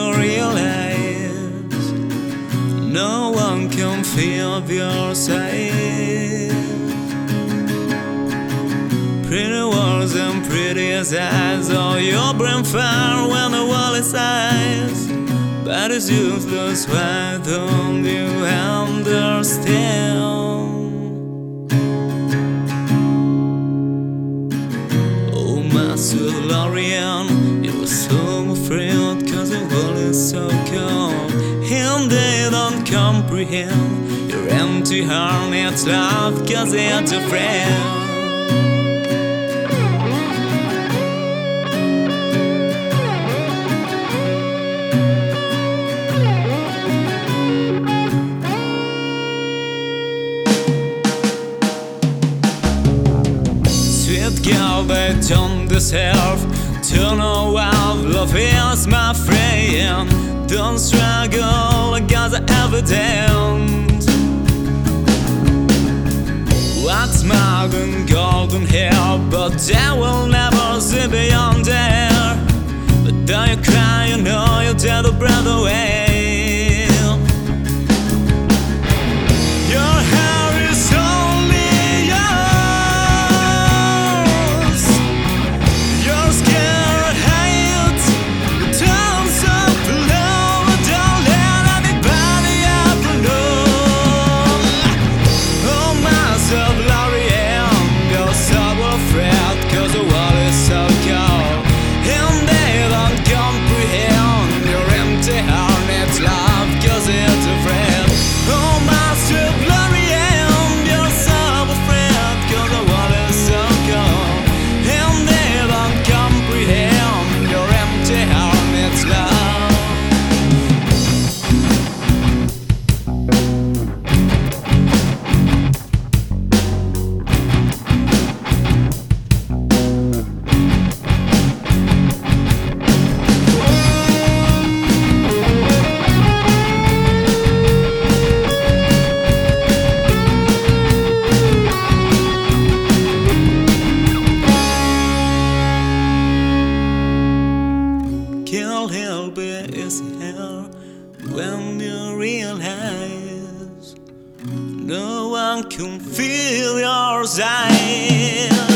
you realize no one can feel your side. Pretty words and prettiest eyes, oh, your brain fire when the wall is ice. But it's useless, why don't you understand? Oh, my Solarian, you were so afraid, cause the world is so cold. And they don't comprehend your empty heart needs love, cause it's a friend. Sweet girl, they don't deserve to know how love is, my friend. Don't struggle against the evidence. What's more than golden hair, but they will never see beyond there. But though you cry, you know you take the breath away. Your hair is only yours. Your scared hate, your time's up below. Don't let anybody ever know. Oh, myself, L'Oreal, you're so afraid, cause the world is so cold. And they don't comprehend your empty heart needs love, cause it's a friend. Oh, myself, L'Oreal, you're so afraid, cause the world is so cold. And they don't comprehend your empty heart needs love. Can't help it, it's here when you realize no one can feel your side.